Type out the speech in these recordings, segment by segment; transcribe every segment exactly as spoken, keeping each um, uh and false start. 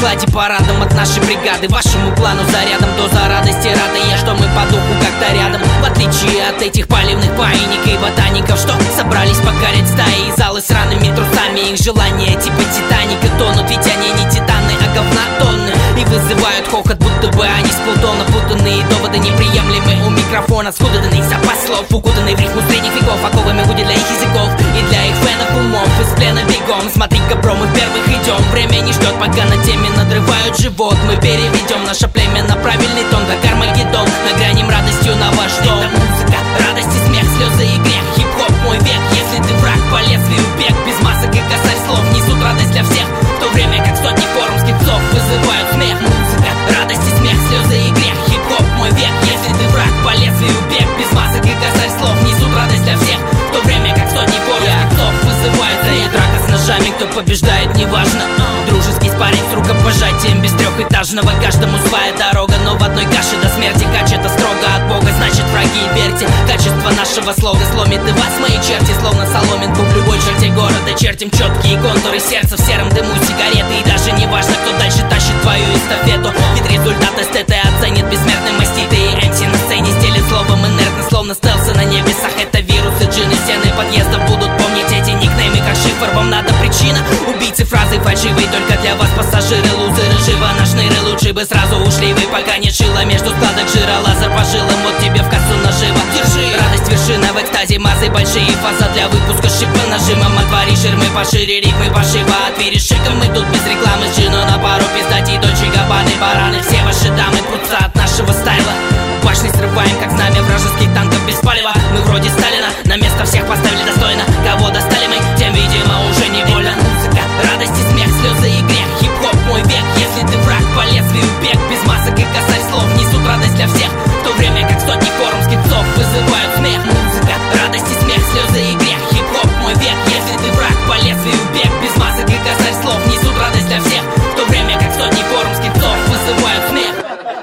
складе парадом от нашей бригады. Вашему плану зарядом доза радости. Рада я, что мы по духу как-то рядом. В отличие от этих поливных паинек и ботаников, что собрались покорять стаи и залы с ранными трусами. Их желания типа Титаника тонут, ведь они не титаны, а говна тонны. И вызывают хохот, будто бы они с Плутона. Путанные доводы неприемлемы у микрофона. Скуданный запас слов, укутанный в рифму средних веков. Оковами будет для их языков и для их фенов умов. Из плена бегом, смотри-ка, бро, мы первых идем. Время не ждет, пока на теме надрывают живот. Мы переведем наше племя на правильный тон, как Армагеддон. Нагрянем радостью на ваш дом. Это музыка, радость и смех, слезы и грех. Хип-хоп мой век, если ты враг, по лезвию бег. Без масок и косарь слов несут радость для всех, в то время как сотни форумских псов вызывают смех. Музыка, радость и смех, слезы и грех. Хип-хоп мой век, если ты враг, по лезвию бег. Без масок и косарь слов несут радость для всех, в то время как сотни форумских псов вызывают смех. Драка с ножами, кто побеждает, неважно. Дружеский спарринг с рукопожатием без трехэтажного. Каждому своя дорога, но в одной каше до смерти. Кач это строго от Бога, значит враги, верьте. Качество нашего слога сломит и вас, мои черти. Словно соломинку в любой черте города чертим четкие контуры сердца в сером дыму сигареты. И даже не важно, кто дальше тащит твою эстафету, ведь результат эстеты оценит бессмертный маститый. эм си на сцене стелит словом инертно, словно стелсы на небесах. Это вирусы, джины, стены подъездов будут помнить эти никнеймы как шифр. Вам надо причина, убийцы фразы фальшивые. Только для вас пассажиры, лузеры, живо наш ныры. Лучше бы сразу ушли вы, пока не шило между складок жира. Лазер по жилам, вот тебе в кассу наживо. Держи, радость вершина в экстазе, мазы большие. Фаза для выпуска шипа нажимом. Отвори ширмы пошире, рифмы пошива. Отвери шиком, мы тут без рекламы. Джино на пару пиздати, Дольче Габбаны, бараны. Все ваши дамы прутся от нашего стайла. Башни срываем, как знамя вражеских танков без палева. Мы вроде Сталина, на место всех поставили достойно. Кого достали мы, тем, видимо, уже не больно. Музыка, радость и смех, слезы и грех. Хип-хоп мой век, если ты враг, по лезвию бег. Без масок и косарь слов несут радость для всех, в то время как сотни форумских псов вызывают смех. Музыка, радость и смех, слезы и грех. Хип-хоп мой век, если ты враг, по лезвию бег. Без масок и косарь слов несут радость для всех, в то время как сотни форумских псов вызывают смех.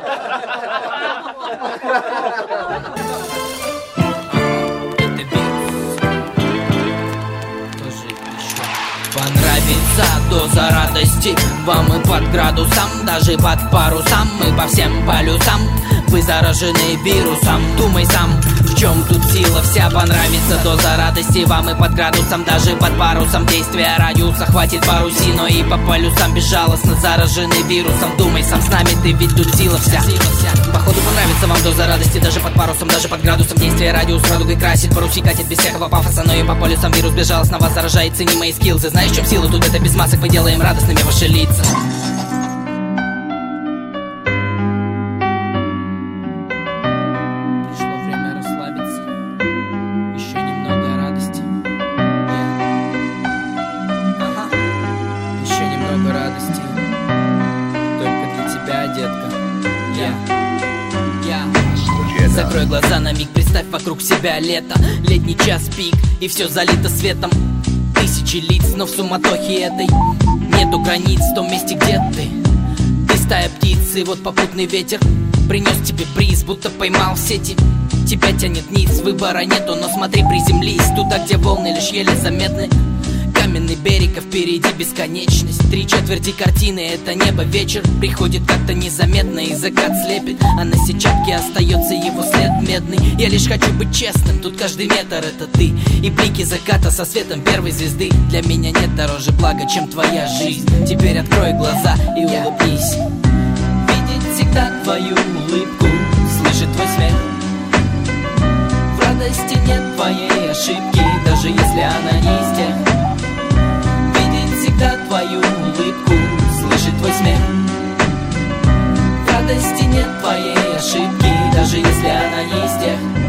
Понравится доза радости вам и под градусом, даже под парусом. Мы по всем полюсам, вы заражены вирусом. Думай сам, в чем тут сила вся. Понравится доза радости вам и под градусом, даже под парусом. Действия радиуса хватит парусину и по полюсам безжалостно заражены вирусом. Думай сам, с нами ты, ведь тут сила вся. Походу понравится вам доза радости, даже под парусом, даже под градусом. Действия радиус радугой красит, паруси катит без всякого пафоса. Но и по полюсам вирус безжалостно вас заражает. Цени мои скиллзы, знаешь, в чем сила? Тут это без масок, мы делаем радостными ваши лица. Пришло время расслабиться. Еще немного радости. Yeah. Ага. Еще немного радости. Только для тебя, детка. Yeah. Yeah. Закрой глаза на миг, представь вокруг себя лето. Летний час пик, и все залито светом. Тысячи лиц, но в суматохе этой нету границ в том месте, где ты. Ты стая птиц, и вот попутный ветер принес тебе приз, будто поймал в сети. Тебя тянет низ, выбора нету, но смотри, приземлись туда, где волны лишь еле заметны. Каменный берег, а впереди бесконечность. Три четверти картины — это небо, вечер приходит как-то незаметно, и закат слепит, а на сетчатке остается его след медный. Я лишь хочу быть честным, тут каждый метр — это ты. И блики заката со светом первой звезды. Для меня нет дороже блага, чем твоя жизнь. Теперь открой глаза и улыбнись. Видеть всегда твою улыбку, слышит твой смех. В радости нет твоей ошибки, даже если она не из тех. Всегда твою улыбку, слышит твой смех. В радости нет твоей ошибки, даже если она не из тех.